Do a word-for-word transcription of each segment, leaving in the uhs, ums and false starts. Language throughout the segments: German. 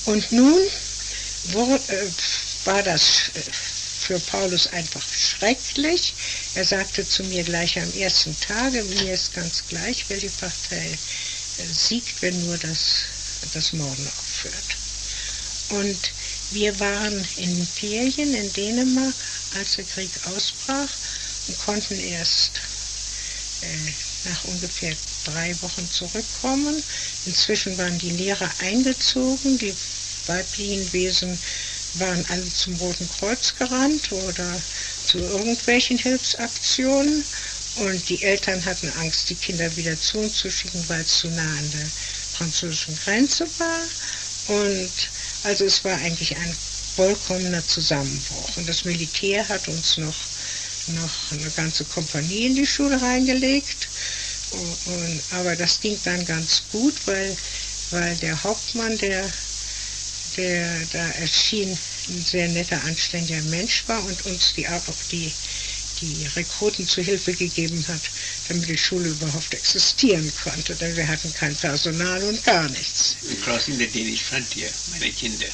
Und nun wurde, äh, war das äh, für Paulus einfach schrecklich. Er sagte zu mir gleich am ersten Tage, mir ist ganz gleich, welche Partei äh, siegt, wenn nur das, das Morden aufhört. Und wir waren in Ferien in Dänemark, als der Krieg ausbrach, und konnten erst äh, nach ungefähr drei Wochen zurückkommen. Inzwischen waren die Lehrer eingezogen, die weiblichen Wesen waren alle zum Roten Kreuz gerannt oder zu irgendwelchen Hilfsaktionen, und die Eltern hatten Angst, die Kinder wieder zu uns zu schicken, weil es zu nah an der französischen Grenze war. Und also es war eigentlich ein vollkommener Zusammenbruch. Und das Militär hat uns noch, noch eine ganze Kompanie in die Schule reingelegt. Und, und, aber das ging dann ganz gut, weil, weil der Hauptmann, der, der da erschien, ein sehr netter, anständiger Mensch war und uns die, auch die, die Rekruten zu Hilfe gegeben hat, damit die Schule überhaupt existieren konnte, denn wir hatten kein Personal und gar nichts. Crossing the Danish frontier, meine Kinder.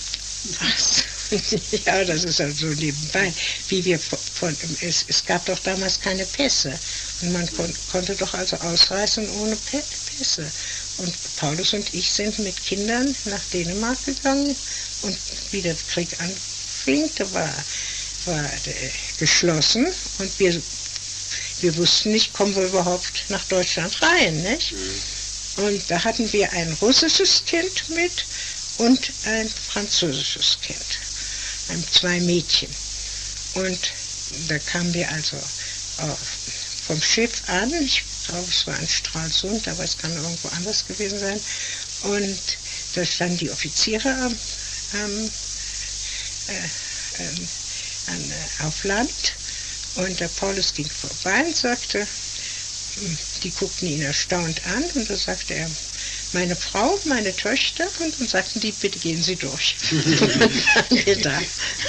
Ja, das ist also nebenbei. Wie wir von, es, es gab doch damals keine Pässe und man kon, konnte doch also ausreisen ohne Pässe. Und Paulus und ich sind mit Kindern nach Dänemark gegangen, und wie der Krieg anfing, da war, war äh, geschlossen, und wir, wir wussten nicht, kommen wir überhaupt nach Deutschland rein, nicht? Mhm. Und da hatten wir ein russisches Kind mit und ein französisches Kind, ein, zwei Mädchen. Und da kamen wir also auf, vom Schiff an, ich glaube es war in Stralsund, aber es kann irgendwo anders gewesen sein, und da standen die Offiziere am, am, äh, ähm, an, äh, auf Land, und der Paulus ging vorbei und sagte, die guckten ihn erstaunt an, und da sagte er, meine Frau, meine Töchter, und dann sagten die, bitte gehen Sie durch. Und dann waren wir da.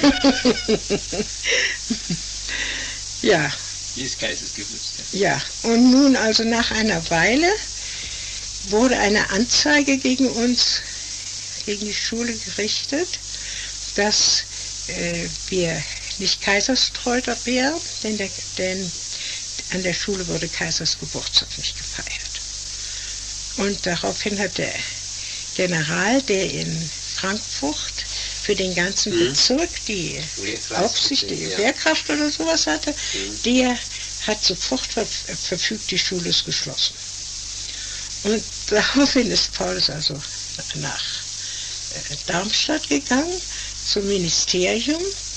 Ja. Wie ist Geistesgewürzt? Ja, und nun also nach einer Weile wurde eine Anzeige gegen uns, gegen die Schule gerichtet, dass äh, wir nicht kaiserstreu wären, denn, der, denn an der Schule wurde Kaisers Geburtstag nicht gefeiert. Und daraufhin hat der General, der in Frankfurt für den ganzen mhm. Bezirk die Aufsicht, die ja. Wehrkraft oder sowas hatte, mhm. der hat sofort ver verfügt, die Schule ist geschlossen. Und daraufhin ist Paulus also nach äh, Darmstadt gegangen, zum Ministerium,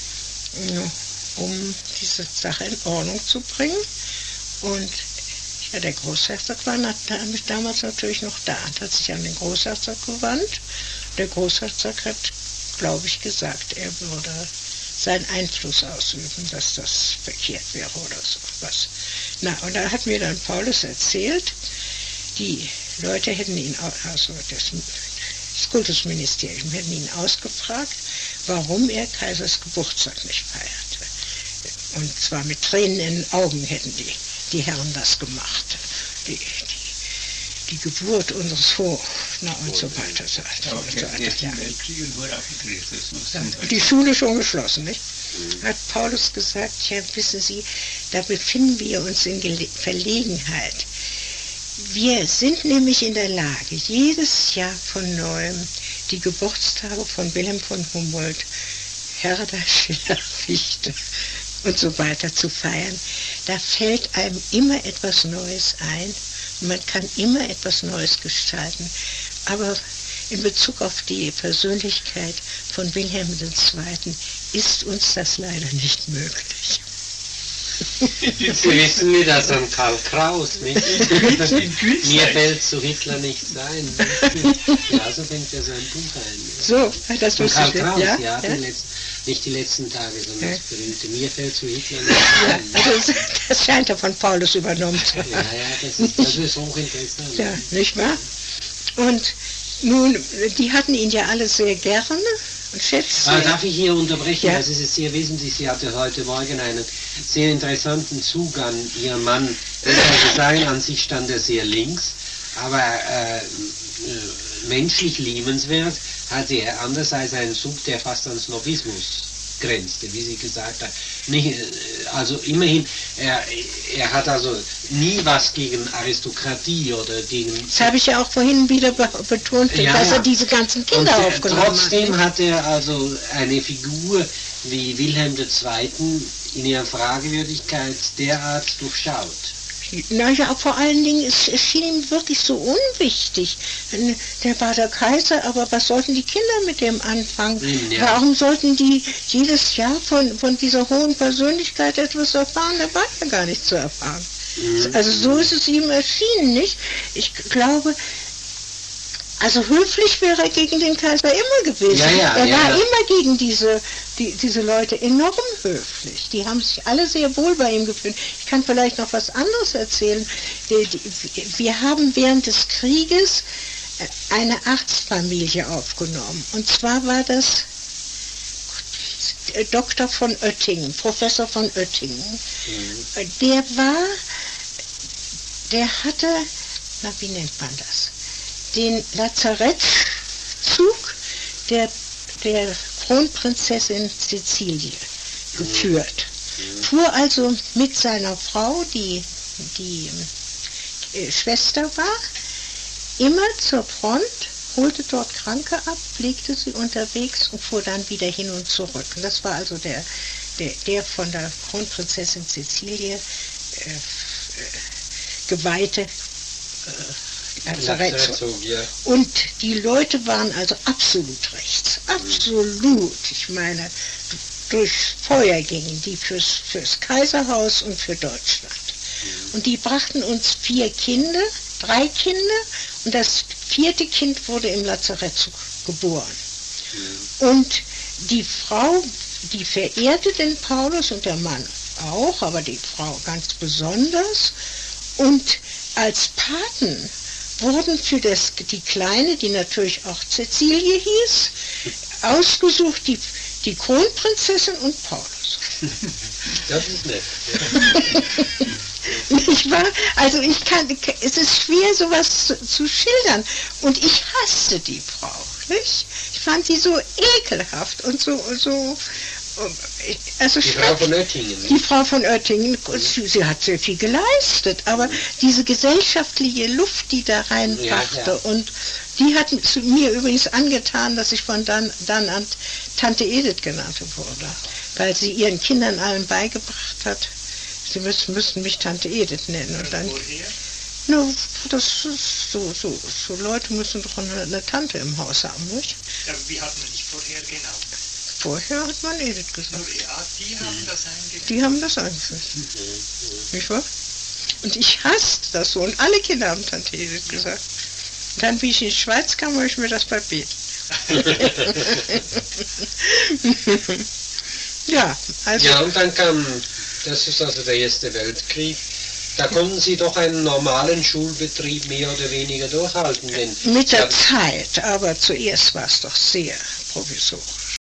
um diese Sache in Ordnung zu bringen. Und ja, der Großherzog war damals natürlich noch da und hat sich an den Großherzog gewandt. Der Großherzog hat, glaube ich, gesagt, er würde seinen Einfluss ausüben, dass das verkehrt wäre oder so was. Na, und da hat mir dann Paulus erzählt, die Leute hätten ihn, also das, das Kultusministerium hätten ihn ausgefragt, warum er Kaisers Geburtstag nicht feierte. Und zwar mit Tränen in den Augen hätten die, die Herren das gemacht. Die, die, die Geburt unseres Vor, na und so weiter. So, so, okay, so, ja. Ja, die Schule schon geschlossen, nicht? Mhm. Hat Paulus gesagt, ja, wissen Sie, da befinden wir uns in Gele Verlegenheit. Wir sind nämlich in der Lage, jedes Jahr von Neuem die Geburtstage von Wilhelm von Humboldt, Herder, Schiller, Fichte und so weiter zu feiern. Da fällt einem immer etwas Neues ein und man kann immer etwas Neues gestalten. Aber in Bezug auf die Persönlichkeit von Wilhelm der Zweite ist uns das leider nicht möglich. Sie wissen wie das an Karl Kraus, nicht? Mir fällt zu Hitler nichts ein. Ja, so fängt er sein Buch ein. So, das von Karl Kraus, ja, ja, ja? Letzten, nicht die letzten Tage, sondern ja. das berühmte Mir fällt zu Hitler nichts ja, ein. Also das scheint er von Paulus übernommen zu haben. Ja, ja, das ist, das ist hochinteressant. Ja, nicht wahr? Und nun, die hatten ihn ja alle sehr gerne. Ah, darf ich hier unterbrechen? Ja. Das ist sehr wesentlich. Sie hatte heute Morgen einen sehr interessanten Zug an ihren Mann. Das also sagen, an sich stand er sehr links, aber äh, menschlich liebenswert, hatte er andererseits einen Zug, der fast an Snobismus grenzte, wie Sie gesagt haben. Nicht, also immerhin, er, er hat also nie was gegen Aristokratie oder gegen... Das habe ich ja auch vorhin wieder be betont, ja, dass ja. er diese ganzen Kinder Und, äh, aufgenommen trotzdem hat. hat er also eine Figur wie Wilhelm der Zweite in ihrer Fragewürdigkeit derart durchschaut. Naja, vor allen Dingen, es, es schien ihm wirklich so unwichtig. Der war der Kaiser, aber was sollten die Kinder mit dem anfangen? Ja. Warum sollten die jedes Jahr von, von dieser hohen Persönlichkeit etwas erfahren? Da war ja gar nichts zu erfahren. Mhm. Also so ist es ihm erschienen, nicht? Ich glaube, also höflich wäre er gegen den Kaiser immer gewesen. Ja, ja, er ja, war ja. immer gegen diese, die, diese Leute enorm höflich. Die haben sich alle sehr wohl bei ihm gefühlt. Ich kann vielleicht noch was anderes erzählen. Die, die, wir haben während des Krieges eine Arztfamilie aufgenommen. Und zwar war das Doktor von Oettingen, Professor von Oettingen. Mhm. Der war, der hatte, na wie nennt man das? Den Lazarettzug der, der Kronprinzessin Cäcilie geführt. Mhm. Fuhr also mit seiner Frau, die, die äh, Schwester war, immer zur Front, holte dort Kranke ab, pflegte sie unterwegs und fuhr dann wieder hin und zurück. Und das war also der, der, der von der Kronprinzessin Cäcilie äh, äh, geweihte äh, Lazarettzug. Ja. Und die Leute waren also absolut rechts, absolut. Ich meine, durch Feuer gingen die fürs, fürs Kaiserhaus und für Deutschland. Und die brachten uns vier Kinder, drei Kinder, und das vierte Kind wurde im Lazarettzug geboren. Und die Frau, die verehrte den Paulus und der Mann auch, aber die Frau ganz besonders. Und als Paten wurden für das, die Kleine, die natürlich auch Cäcilie hieß, ausgesucht die, die Kronprinzessin und Paulus. Das ist nett. Nicht wahr? Also ich kann, es ist schwer, sowas zu, zu schildern. Und ich hasste die Frau, nicht? Ich fand sie so ekelhaft und so, so also die Frau von Oettingen. Die Frau von Oettingen, sie, sie hat sehr viel geleistet, aber diese gesellschaftliche Luft, die da reinbrachte, ja, ja. Und die hat mir übrigens angetan, dass ich von dann, dann an Tante Edith genannt wurde, weil sie ihren Kindern allen beigebracht hat, sie müssen, müssen mich Tante Edith nennen. Und dann, no, das ist so, so, so Leute müssen doch eine, eine Tante im Haus haben, nicht? Ja, wie hat man dich vorher genau? Vorher hat man Edith gesagt. Ja, die haben das eingeführt. Die haben das eingeführt. Nicht wahr? Und ich hasste das so. Und alle Kinder haben Tante Edith gesagt. Und dann, wie ich in die Schweiz kam, habe ich mir das verbeten. Ja, also... Ja, und dann kam, das ist also der Erste Weltkrieg, da konnten Sie doch einen normalen Schulbetrieb mehr oder weniger durchhalten. Denn mit der Zeit, aber zuerst war es doch sehr provisorisch.